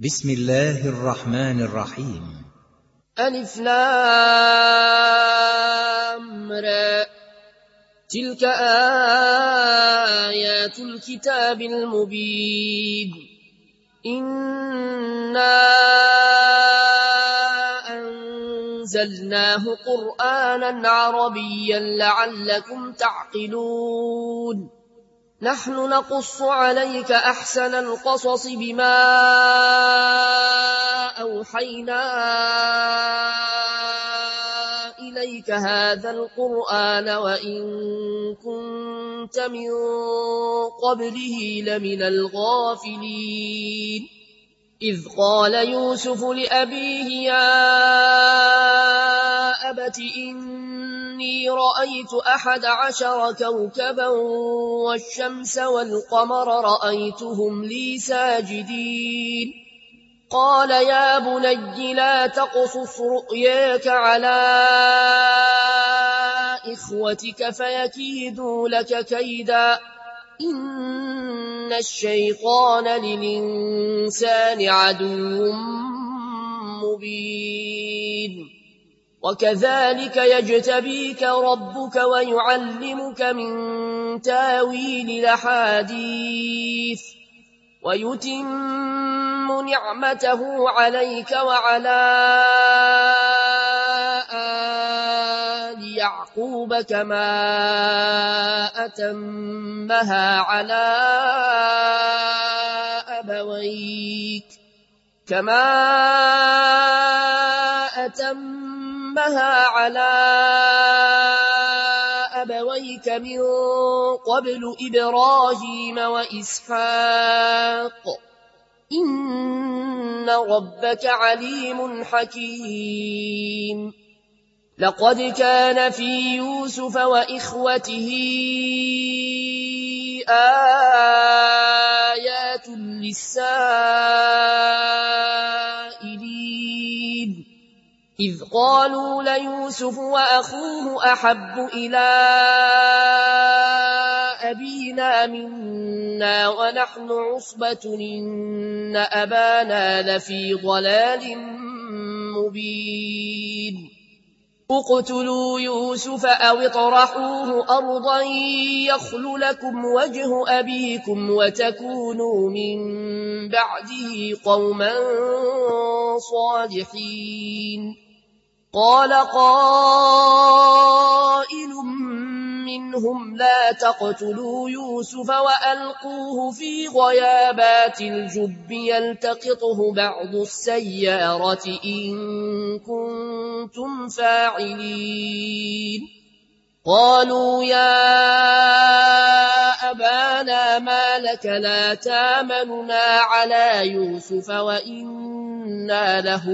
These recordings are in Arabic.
بسم الله الرحمن الرحيم. ألف لام را. تلك آيات الكتاب المبين. إنا أنزلناه قرآنا عربيا لعلكم تعقلون. نحن نقص عليك أحسن القصص بما أوحينا إليك هذا القرآن وإن كنت من قبله لمن الغافلين. إذ قال يوسف لأبيه يا أبت إني رأيت 11 كوكبا والشمس والقمر رأيتهم لي ساجدين. قال يا بني لا تقصص رؤياك على إخوتك فيكيدوا لك كيدا إن الشيطان للإنسان عدو مبين. وكذلك يجتبيك ربك ويعلمك من تاويل الأحاديث ويتم نعمته عليك وعلى آل يعقوب كما أتمها على أبويك من قبل إبراهيم وإسحاق إن ربك عليم حكيم. لقد كان في يوسف وإخوته آيات للسائلين إذ قالوا ليوسف وأخوه أحب إلى أبينا منا ونحن عصبة إن أبانا لفي ضلال مبين. اقتلوا يوسف أو اطرحوه أرضا يخل لكم وجه أبيكم وتكونوا من بعده قوما صالحين. قال قائل منهم لا تقتلوا يوسف وألقوه في غيابات الجب يلتقطه بعض السيارة إن كنتم فاعلين. قالوا يا أبانا ما لك لا تامننا على يوسف وإنا له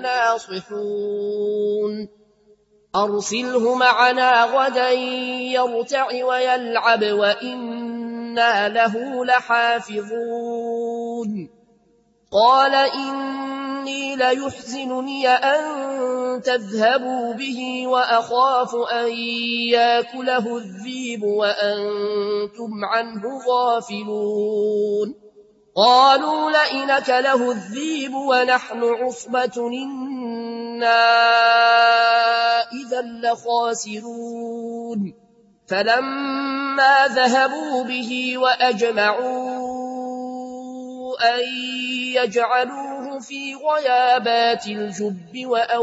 لناصحون. أرسله معنا غدا يرتع ويلعب وإنا له لحافظون. قال إني ليحزنني أن تذهبوا به وأخاف أن يأكله الذئب وأنتم عنه غافلون. قالوا لئن أكله الذئب ونحن عصبة إنا إذا لخاسرون. فلما ذهبوا به وأجمعوا أن يجعلوه في غيابات الجب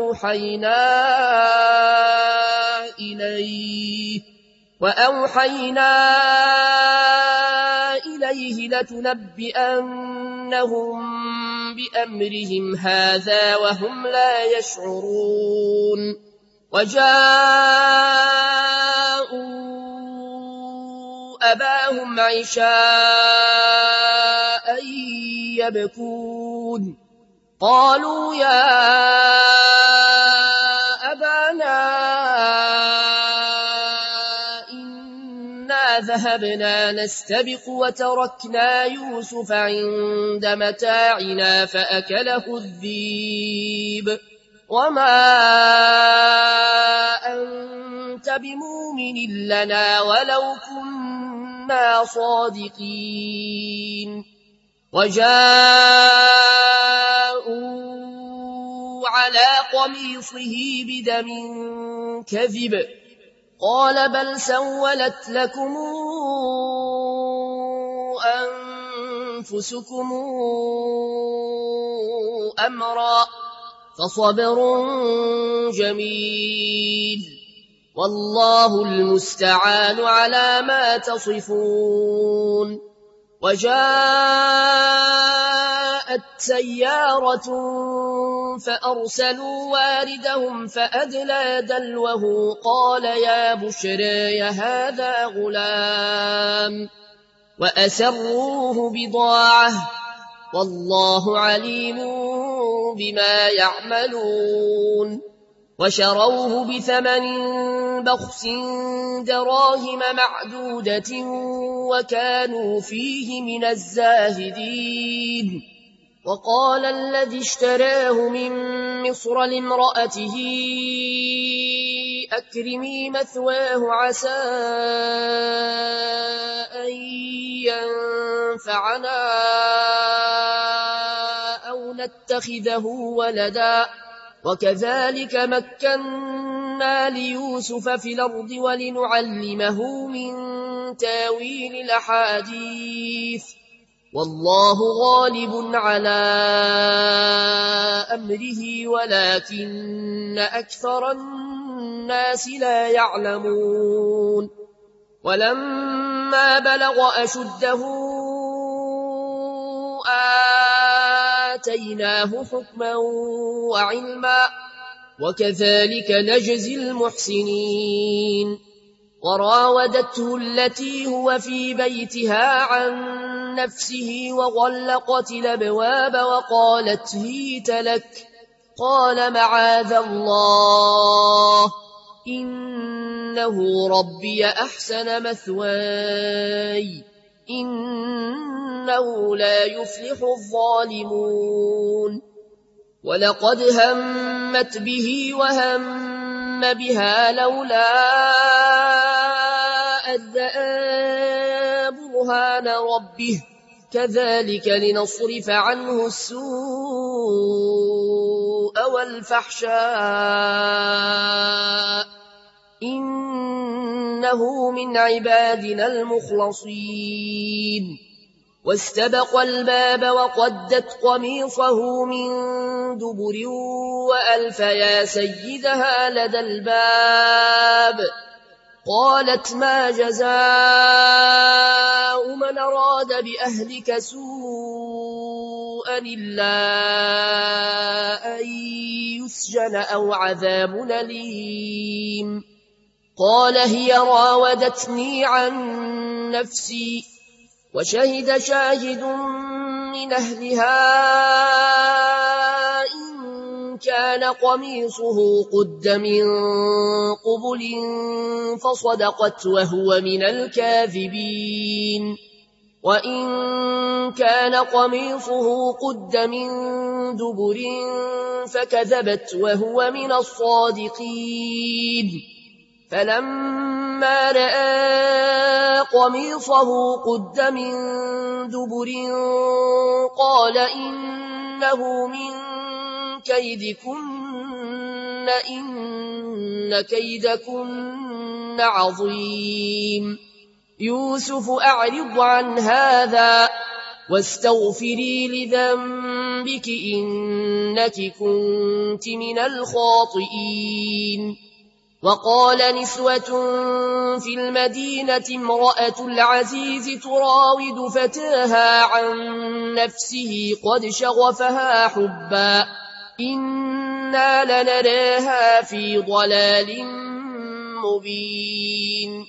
وأوحينا إليه لتنبئنهم بأمرهم هذا وهم لا يشعرون. وجاءوا أباهم عشاء يبكون. قالوا يا أبانا إنا ذهبنا نستبق وتركنا يوسف عند متاعنا فأكله الذئب وما أنت بمؤمن لنا ولو كنا صادقين. وجاء على قميصه بدم كذب قال بل سولت لكم أنفسكم أمرا فصبر جميل والله المستعان على ما تصفون. وجاءت سيارة فأرسلوا واردهم فأدلى دلوه قال يا بشرى هذا غلام وأسروه بضاعة والله عليم بما يعملون. وشروه بثمن بخس دراهم معدودة وكانوا فيه من الزاهدين. وقال الذي اشتراه من مصر لامرأته أكرمي مثواه عسى أن ينفعنا أو نتخذه ولدا وكذلك مكنا ليوسف في الأرض ولنعلمه من تاويل الأحاديث والله غالب على أمره ولكن أكثر الناس لا يعلمون. ولما بلغ أشده آتيناه حكما وعلما وكذلك نجزي المحسنين. وراودته التي هو في بيتها عن نفسه وغلقت الأبواب وقالت هيت لك قال معاذ الله إنه ربي أحسن مثواي إنه لا يفلح الظالمون. ولقد همت به وهم بها لولا أن رأى برهان ربه كذلك لنصرف عنه السوء والفحشاء إنه من عبادنا المخلصين. واستبق الباب وقدت قميصه من دبر وألف يا سيدها لدى الباب قالت ما جزاء من أراد بأهلك سوءا إلا أن يسجن أو عذاب أليم. قال هي راودتني عن نفسي وشهد شاهد من أهلها إن كان قميصه قد من قبل فصدقت وهو من الكاذبين وإن كان قميصه قد من دبر فكذبت وهو من الصادقين. فلما رأى قميصه قد من دبر قال إنه من كيدكن إن كيدكن عظيم. يوسف أعرض عن هذا واستغفري لذنبك إنك كنت من الخاطئين. وقال نسوة في المدينة امرأة العزيز تراود فتاها عن نفسه قد شغفها حبا إنا لنراها في ضلال مبين.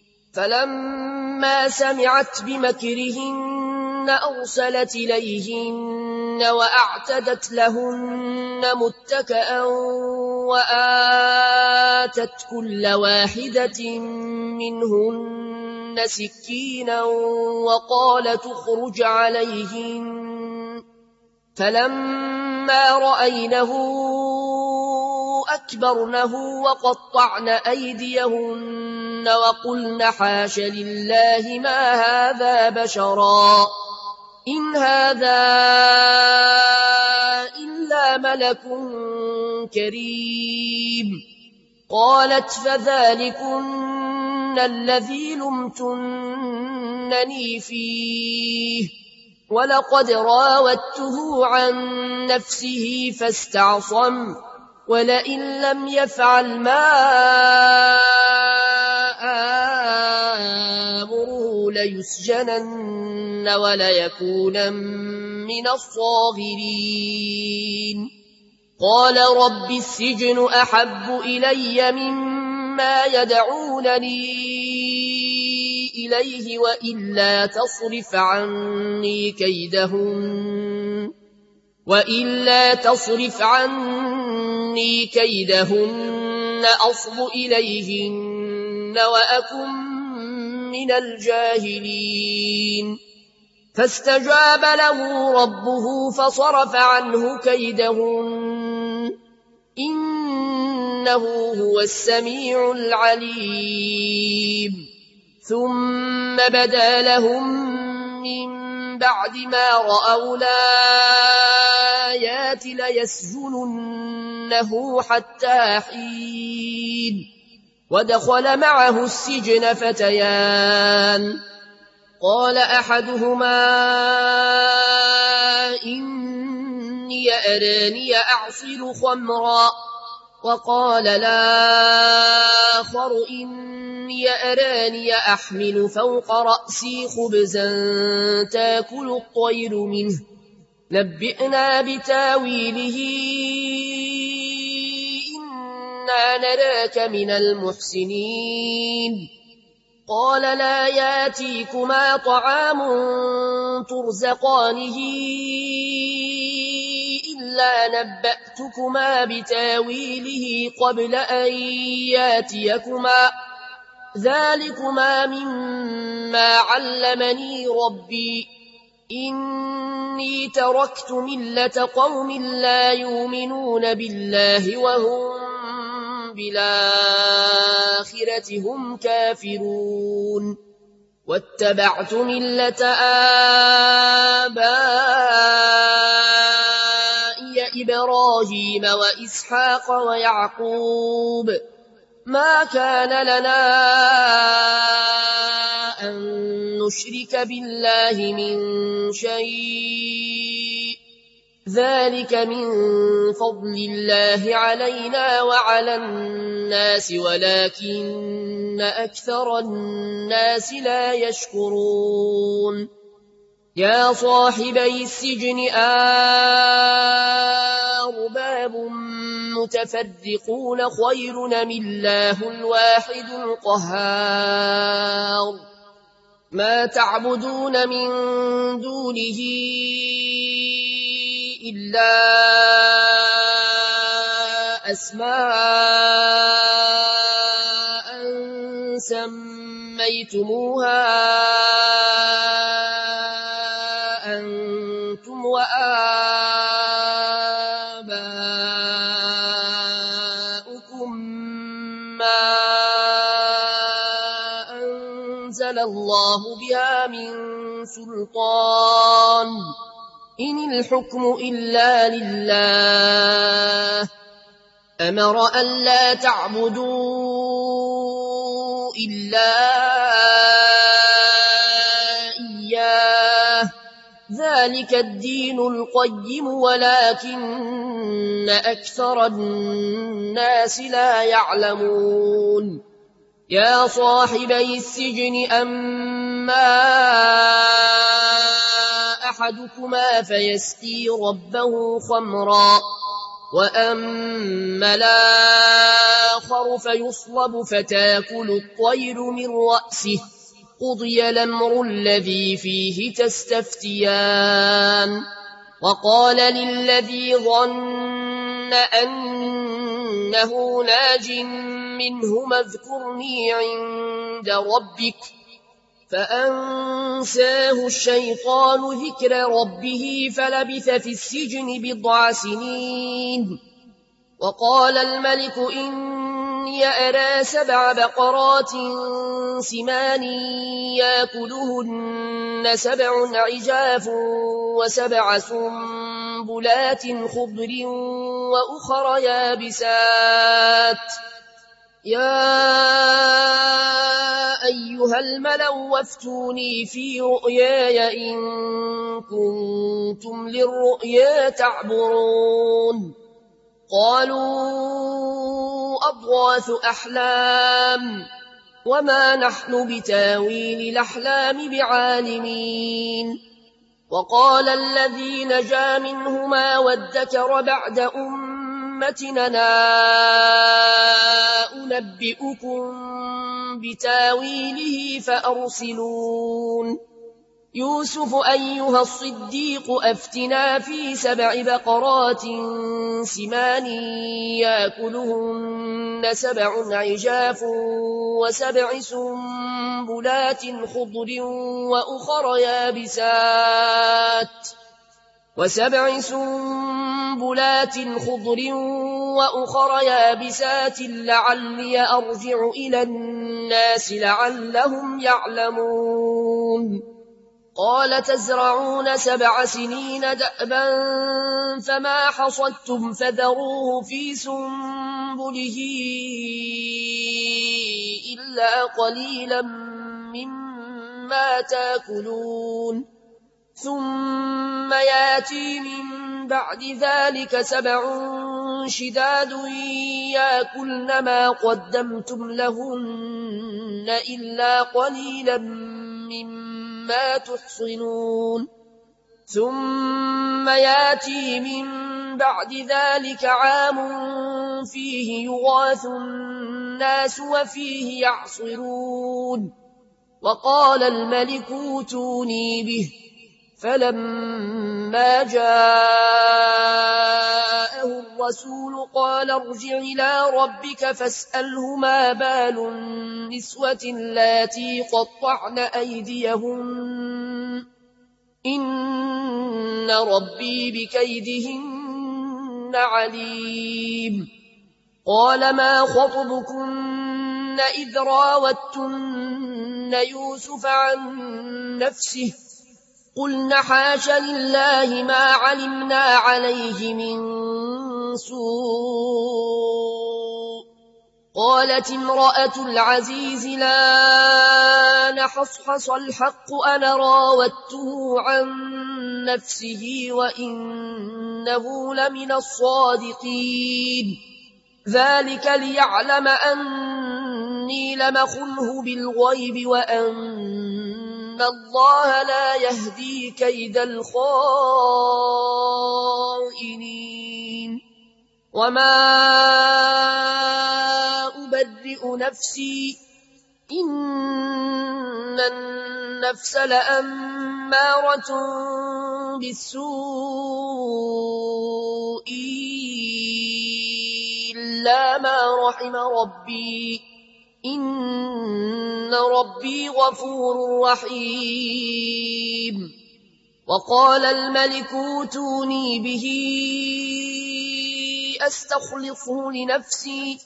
فلما سمعت بمكرهن أرسلت إليهن وأعتدت لهن متكأ وآتت كل واحدة منهن سكينا وقالت اخرج عليهن. فلما رأينه أكبرنه وقطعن أيديهن وقلن حاش لله ما هذا بشرا إن هذا إلا ملك كريم. قالت فذلكن الذي لمتنني فيه ولقد راودته عن نفسه فاستعصم ولئن لم يفعل ما آمره ليسجنن وليكونن من الصاغرين. قال رب السجن أحب إلي مما يدعونني إليه وإلا تصرف عني كيدهن أصب إليهن وأكن من الجاهلين. فاستجاب له ربه فصرف عنه كيدهن إنه هو السميع العليم. ثم بدا لهم من بعد ما رأوا الآيات ليسجننه حتى حين. ودخل معه السجن فتيان قال أحدهما إني أراني أعصر خمرا وقال الآخر إني أراني أحمل فوق رأسي خبزا تأكل الطير منه نبئنا بتاويله إنا نراك من المحسنين. قال لا ياتيكما طعام ترزقانه إلا نبأتكما بتاويله قبل أن ياتيكما ذلكما مما علمني ربي إني تركت ملة قوم لا يؤمنون بالله وهم بالآخرة هم كافرون. واتبعت ملة آبائي إبراهيم وإسحاق ويعقوب ما كان لنا أن نشرك بالله من شيء ذلك من فضل الله علينا وعلى الناس ولكن أكثر الناس لا يشكرون. يا صاحبي السجن أرباب متفرقون خير أم الله الواحد القهار. ما تعبدون من دونه إلا أسماء سميتموها أنتم وآباؤكم ما أنزل الله بها من سلطان إن الحكم إلا لله أمر أن لا تعبدوا إلا إياه ذلك الدين القيم ولكن أكثر الناس لا يعلمون. يا صاحبي السجن أما أحدكما فيسقي ربه خمرا وأما الآخر فيصلب فتاكل الطير من رأسه قضي الأمر الذي فيه تستفتيان. وقال للذي ظن أنه ناج منهما اذكرني عند ربك فأنساه الشيطان ذكر ربه فلبث في السجن 9 سنين. وقال الملك إني إني أرى 7 بقرات سمان يأكلهن 7 عجاف و7 سنبلات خضر وأخر يابسات يا أيها الملأ وافتوني في رؤياي إن كنتم للرؤيا تعبرون قالوا أضغاث أحلام وما نحن بتاويل الأحلام بعالمين وقال الذي نجا منهما وادكر بعد أمتنا أنبئكم بتاويله فأرسلون يوسف أيها الصديق أفتنا في 7 بقرات سمان يأكلهن 7 عجاف و7 سنبلات خضر وأخر يابسات لعلي أرجع إلى الناس لعلهم يعلمون قال تزرعون 7 سنين دأبا فما حصدتم فذروه في سنبله إلا قليلا مما تأكلون ثم ياتي من بعد ذلك 7 شداد يأكلن ما قدمتم لهن إلا قليلا مما تحصنون ثم ياتي من بعد ذلك عام فيه يغاث الناس وفيه يعصرون وقال الملك اوتوني به فلما جاءه الرسول قال ارجع إلى ربك فاسأله ما بال النسوة اللاتي قطعن أيديهن إن ربي بكيدهن عليم قال ما خطبكن إذ راوتن يوسف عن نفسه قلنا حاش لله ما علمنا عليه من سوء قالت امرأة العزيز لا نحصحص الحق أنا راودته عن نفسه وإنه لمن الصادقين ذلك ليعلم أني لمخنه بالغيب وأن الله لا يهدي كيد الخائنين وما أبرئ نفسي إن النفس لأمارة بالسوء إلا ما رحم ربي إن ربي غفور رحيم وقال الملك اوتوني به أستخلصه لنفسي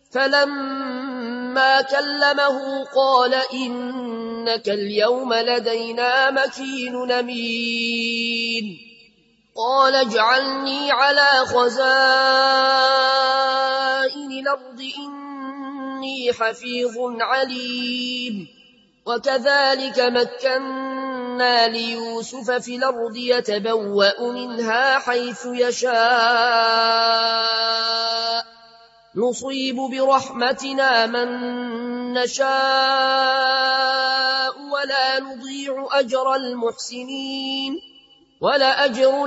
فلما كلمه قال إنك اليوم لدينا مكين أمين قال اجعلني على خزائن الأرض إني حفيظ عليم وكذلك مكنا ليوسف في الأرض يتبوأ منها حيث يشاء نصيب برحمتنا من نشاء ولا نضيع أجر المحسنين ولأجر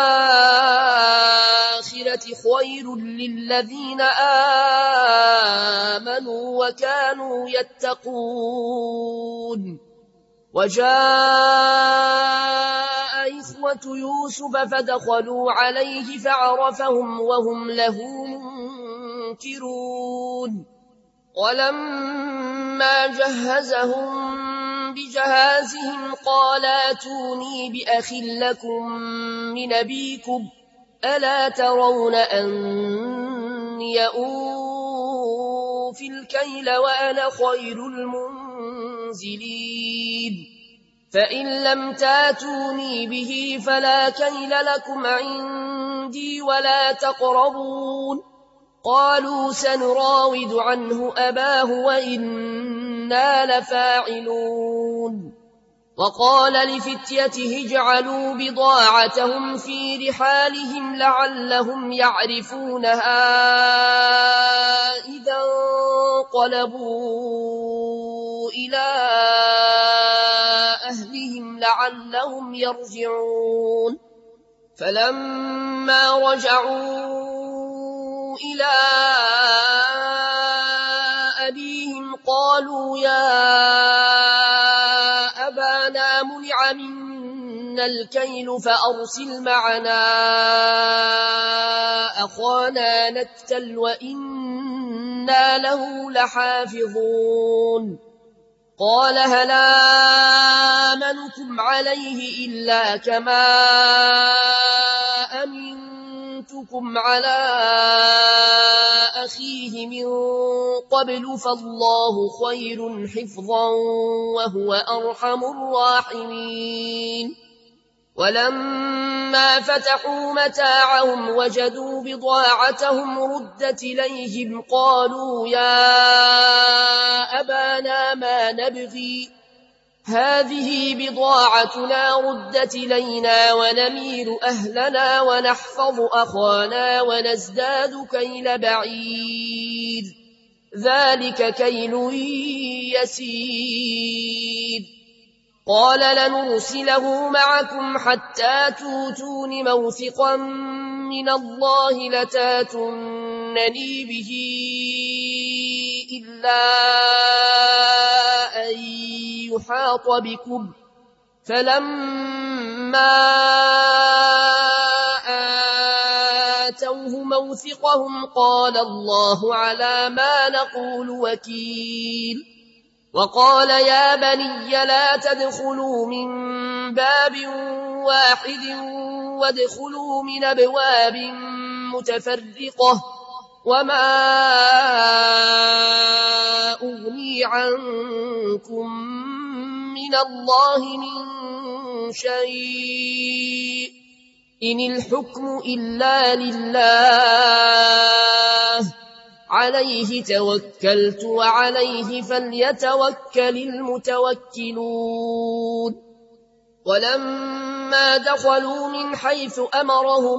الآخرة خير للذين آمنوا وكانوا يتقون وجاء إخوة يوسف فدخلوا عليه فعرفهم وهم له منكرون ولما جهزهم بجهازهم قال ائتوني بأخ لكم من أبيكم ألا ترون أني أوفي أوفوا في الكيل وأنا خير المنزلين فإن لم تاتوني به فلا كيل لكم عندي ولا تقربون قالوا سنراود عنه أباه وإنا لفاعلون وقال لفتيته اجعلوا بضاعتهم في رحالهم لعلهم يعرفونها إذا انقلبوا إلى أهلهم لعلهم يرجعون فلما رجعوا إلى أبيهم قالوا يا أبانا منع منا الكيل فأرسل معنا أخانا نكتل وإنا له لحافظون قال هل آمنكم عليه إلا كما أمنتكم على أخيه من قبل فالله خير حفظا وهو أرحم الراحمين ولما فتحوا متاعهم وجدوا بضاعتهم ردت إليهم قالوا يا أبانا ما نبغي هذه بضاعتنا ردت إلينا ونمير أهلنا ونحفظ أخانا ونزداد كيل بعيد ذلك كيل يسير قال لنرسله معكم حتى توتون موثقا من الله لتاتونني به إلا أن يحاط بكم فلما آتوه موثقهم قال الله على ما نقول وكيل وقال يا بني لا تدخلوا من باب واحد وادخلوا من أبواب متفرقة وما أغني عنكم من الله من شيء إن الحكم إلا لله عليه توكلت وعليه فليتوكل المتوكلون ولما دخلوا من حيث أمرهم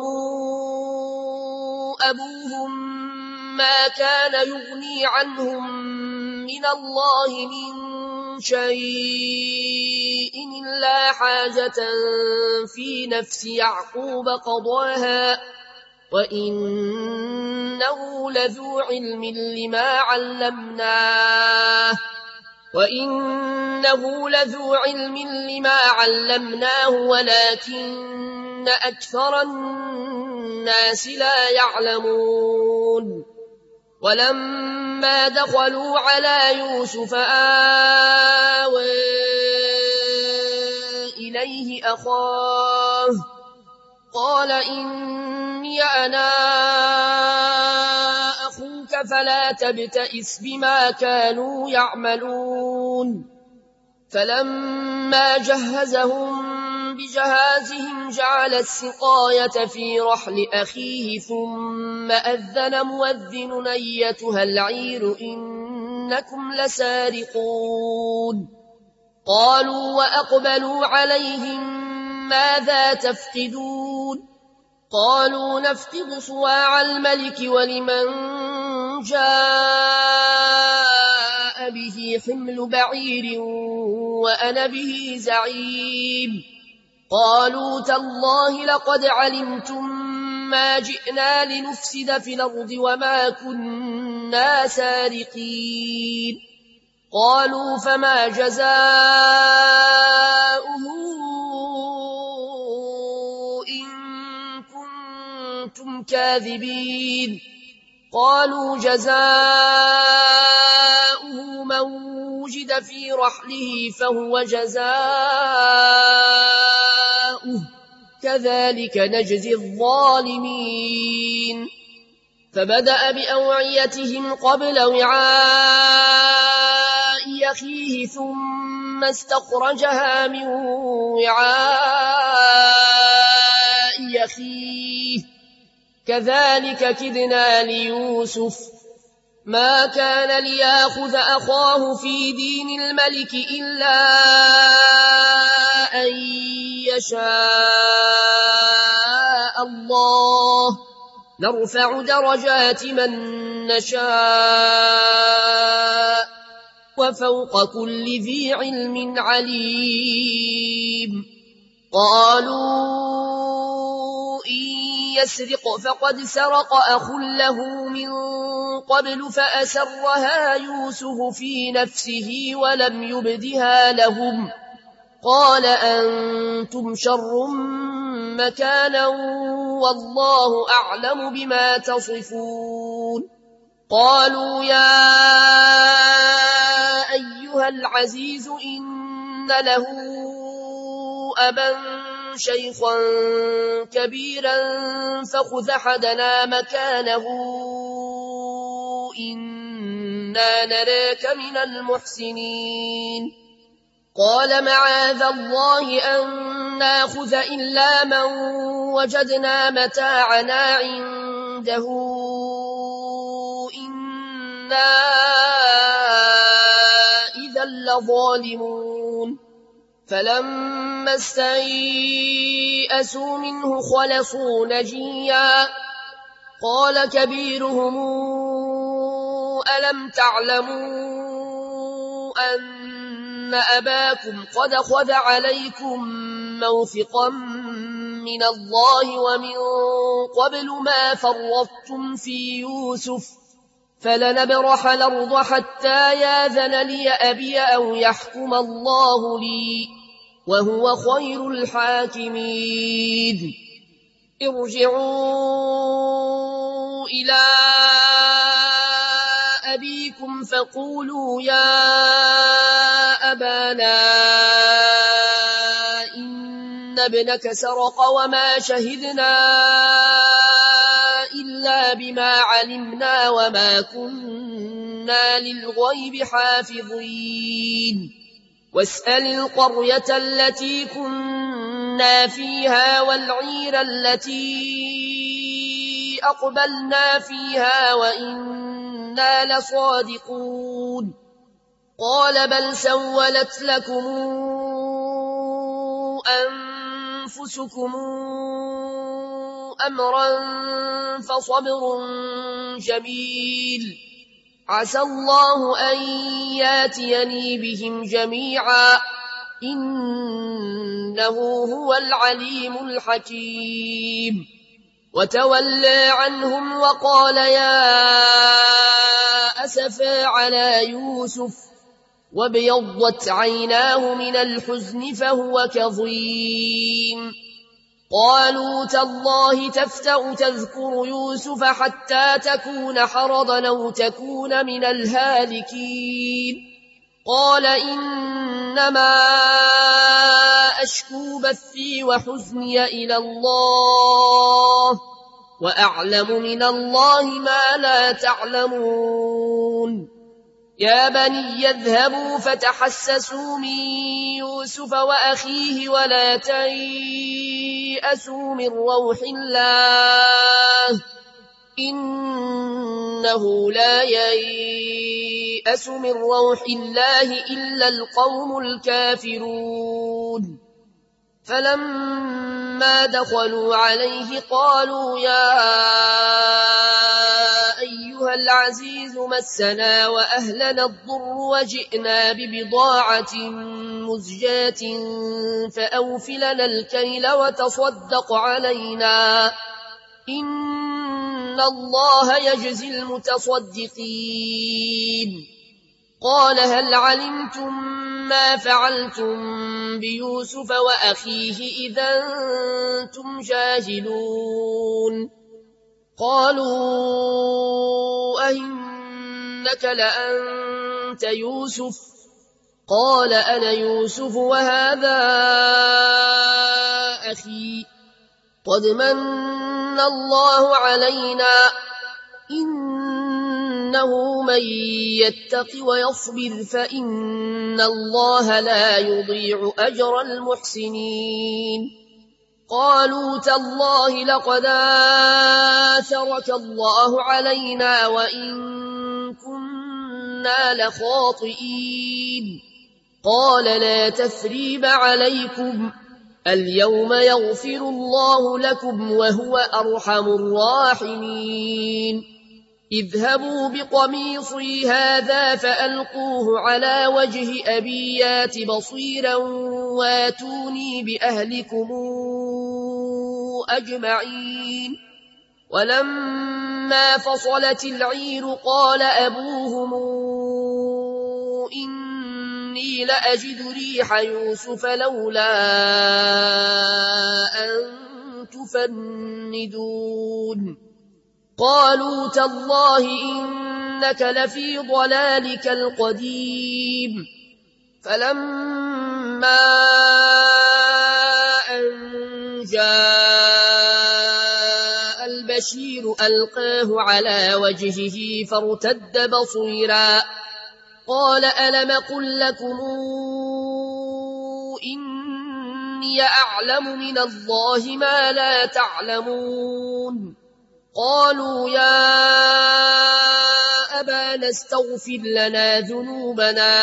أبوهم ما كان يغني عنهم من الله من شيء إلا حاجة في نفس يعقوب قضاها وإنه لذو علم لما علمناه ولكن أكثر الناس لا يعلمون ولما دخلوا على يوسف آوى إليه أخاه قال إني أنا أخوك فلا تبتئس بما كانوا يعملون فلما جهزهم بجهازهم جعل السقاية في رحل أخيه ثم أذن مؤذن أيتها العير إنكم لسارقون قالوا وأقبلوا عليهم ماذا تفقدون قالوا نفقد صواع الملك ولمن جاء به حمل بعير وأنا به زعيم قالوا تالله لقد علمتم ما جئنا لنفسد في الأرض وما كنا سارقين قالوا فما جزاؤه إن كنتم كاذبين قالوا جزاؤه من وجد في رحله فهو جزاؤه كذلك نجزي الظالمين فبدأ بأوعيتهم قبل وعاء أخيه ثم استخرجها من وعاء أخيه كذلك كدنا ليوسف ما كان ليأخذ أخاه في دين الملك إلا أن يشاء الله نرفع درجات من نشاء وفوق كل ذي علم عليم قالوا إن يسرق فقد سرق أخ له من قبل فأسرها يوسف في نفسه ولم يبدها لهم قال أنتم شر مكانا والله أعلم بما تصفون قالوا يا أيها العزيز إن له أبا شيخا كبيرا فخذ أحدنا مكانه إنا نراك من المحسنين قال معاذ الله أن ناخذ إلا من وجدنا متاعنا عنده إنا إذا لظالمون فلما استيئسوا منه خلصوا نجيا قال كبيرهم ألم تعلموا أن أباكم قد خذ عليكم موثقا من الله ومن قبل ما فرطتم في يوسف فلنبرح الأرض حتى ياذن لي أبي أو يحكم الله لي وهو خير الحاكمين ارجعوا إلى أبيكم فقولوا يا أبانا إن ابنك سرق وما شهدنا إلا بما علمنا وما كنا للغيب حافظين واسأل القرية التي كنا فيها والعير التي أقبلنا فيها وإنا لصادقون قال بل سولت لكم أنفسكم أمرا فصبر جميل عسى الله أن ياتيني بهم جميعا إنه هو العليم الحكيم وتولى عنهم وقال يا أسفا على يوسف وابيضت عيناه من الحزن فهو كظيم قالوا تالله تفتأ تذكر يوسف حتى تكون حرضا أو تكون من الهالكين قال إنما أشكو بثي وحزني إلى الله وأعلم من الله ما لا تعلمون يا بني يذهبوا فتحسسوا من يوسف وأخيه ولا تيأسوا من روح الله إنه لا ييأس من روح الله إلا القوم الكافرون فلما دخلوا عليه قالوا يا أيها العزيز مسنا وأهلنا الضر وجئنا ببضاعة مزجاة فأوفلنا الكيل وتصدق علينا إن الله يجزي المتصدقين قال هل علمتم ما فعلتم بيوسف وأخيه إذا أنتم جاهلون قالوا أئنك لأنت يوسف قال أنا يوسف وهذا أخي قد من الله علينا إنه من يتق ويصبر فإن الله لا يضيع أجر المحسنين قالوا تالله لقد آثرك الله علينا وإن كنا لخاطئين قال لا تثريب عليكم اليوم يغفر الله لكم وهو أرحم الراحمين اذهبوا بقميصي هذا فألقوه على وجه أبي يات بصيرا واتوني بأهلكم أجمعين ولما فصلت العير قال أبوهم إني لأجد ريح يوسف لولا أن تفندون قالوا تالله إنك لفي ضلالك القديم فلما أن جاء البشير ألقاه على وجهه فارتد بصيرا قال ألم قل لكم إني أعلم من الله ما لا تعلمون قالوا يا أبانا استغفر لنا ذنوبنا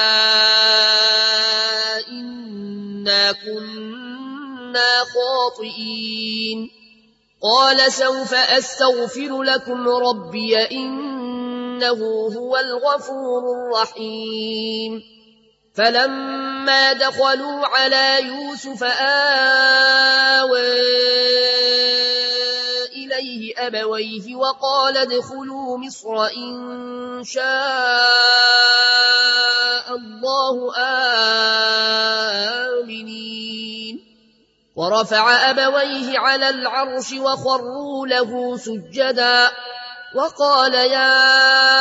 إنا كنا خاطئين قال سوف أستغفر لكم ربي إنه هو الغفور الرحيم فلما دخلوا على يوسف آوى إليه أبويه وقال ادخلوا مصر إن شاء الله آمنين ورفع أبويه على العرش وخروا له سجدا وقال يا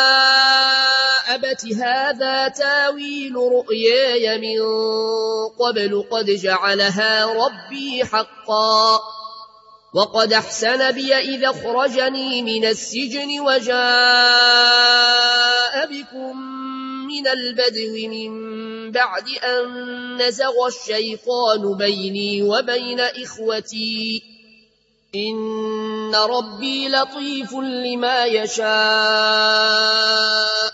أبت هذا تاويل رؤياي من قبل قد جعلها ربي حقا وقد أحسن بي إذا أخرجني من السجن وجاء بكم من البدو من بعد أن نزغ الشيطان بيني وبين إخوتي إن ربي لطيف لما يشاء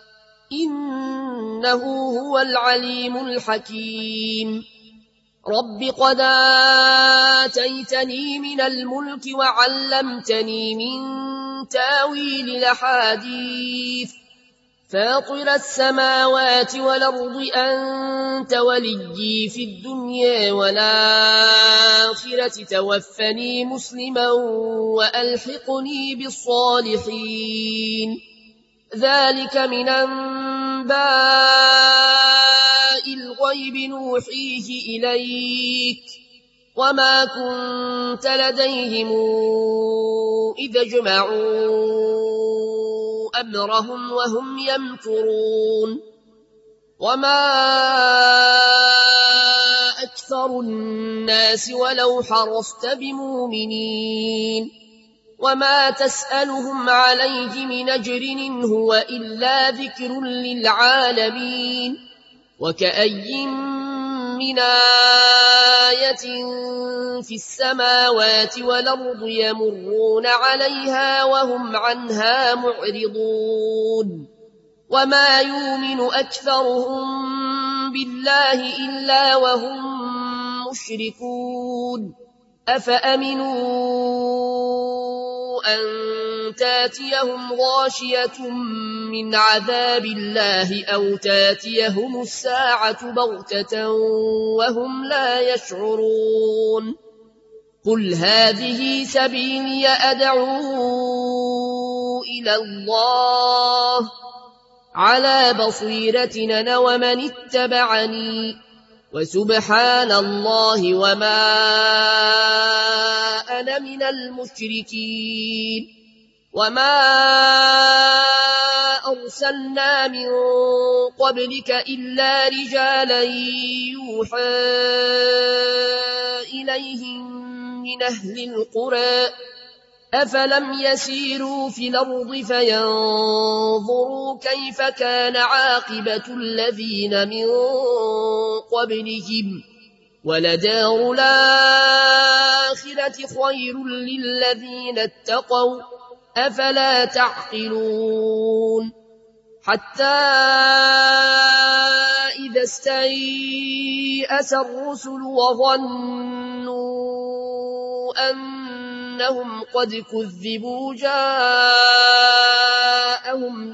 إنه هو العليم الحكيم رب قد آتيتني من الملك وعلمتني من تاويل الأحاديث فاطر السماوات والأرض أنت وليي في الدنيا والآخرة توفني مسلما وألحقني بالصالحين ذلك من أنباء الغيب نوحيه إليك وما كنت لديهم إذا جمعوا أمرهم وهم يمكرون وما أكثر الناس ولو حرصت بمؤمنين وما تسألهم عليه من أجر إن هو إلا ذكر للعالمين وكأي من آية في السماوات والأرض يمرون عليها وهم عنها معرضون وما يؤمن أكثرهم بالله إلا وهم مشركون أفأمنوا أن تاتيهم غاشية من عذاب الله أو تاتيهم الساعة بغتة وهم لا يشعرون قل هذه سبيلي أدعو إلى الله على بصيرة أنا ومن اتبعني وسبحان الله وما أنا من المشركين وما أرسلنا من قبلك إلا رجالا يوحى إليهم من أهل القرى أفلم يسيروا في الأرض فينظروا كيف كان عاقبة الذين من قبلهم ولدار الآخرة خير للذين اتقوا أفلا تعقلون حتى إذا استيأس الرسل وظنوا أنهم قد كذبوا جاءهم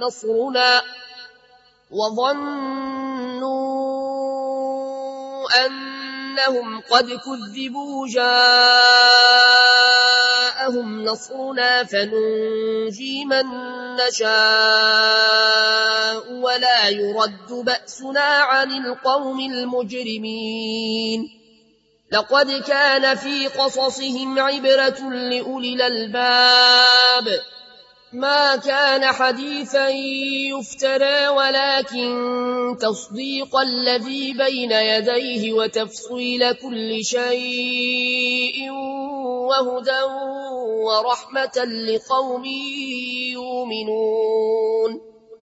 نصرنا فننجي من نشاء ولا يرد بأسنا عن القوم المجرمين لقد كان في قصصهم عبرة لأولي الألباب ما كان حديثا يفترى ولكن تصديق الذي بين يديه وتفصيل كل شيء وهدى ورحمة لقوم يؤمنون